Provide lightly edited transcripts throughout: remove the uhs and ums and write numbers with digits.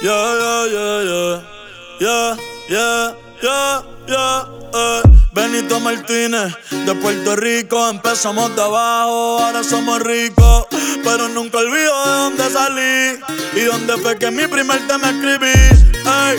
Yeah, yeah, yeah, yeah, yeah, yeah, yeah, yeah. Benito Martínez, de Puerto Rico, empezamos de abajo, ahora somos ricos. Pero nunca olvido de dónde salí y dónde fue que mi primer tema escribí. Ey,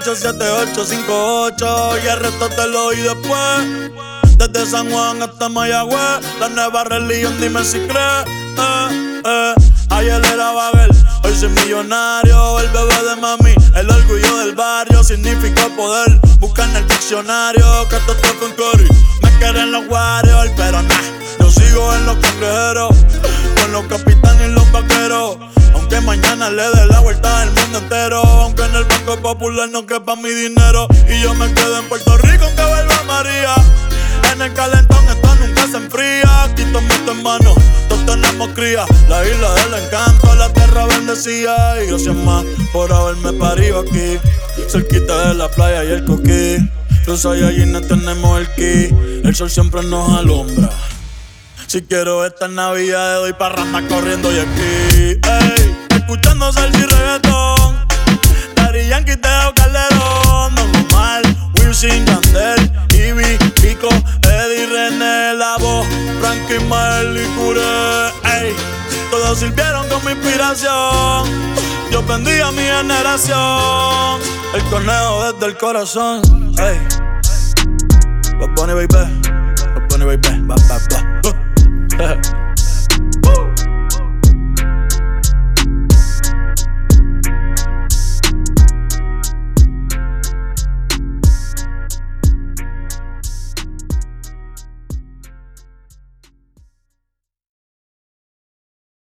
787858 y el resto te lo oí después. Desde San Juan hasta Mayagüez, la nueva religión, dime si crees. Ayer era bagel, hoy soy millonario. El bebé de mami, el orgullo del barrio. Significa poder, buscar en el diccionario que esto fue un curry. Me quieren los Warriors, pero nah, yo sigo en los cangrejeros, con los capitanes y los vaqueros. Aunque mañana le dé la vuelta al mundo entero, aunque en el Banco Popular no quepa mi dinero, y yo me quedo en Puerto Rico aunque vuelva María. En el calentón esto nunca se enfría. Aquí tomo tu hermano, todos tenemos cría. La isla del encanto, la tierra bendecida. Y gracias más por haberme parido aquí, cerquita de la playa y el coquí. Los Saiyajines tenemos el ki, el sol siempre nos alumbra. Si quiero esta Navidad doy parranda corriendo y aquí. Ey, escuchando salsa y reggaetón, Daddy Yankee, Teo Calderón, Don Omar, Wisin, Yandel, Ivy, Pico, Eddie, René, La Voz, Frankie, Mael y Curé. Ey, todos sirvieron con mi inspiración. Yo bendiga a mi generación. El conejo desde el corazón. Ey, Bad Bunny, baby. Bad Bunny, baby. Ba, ba, ba.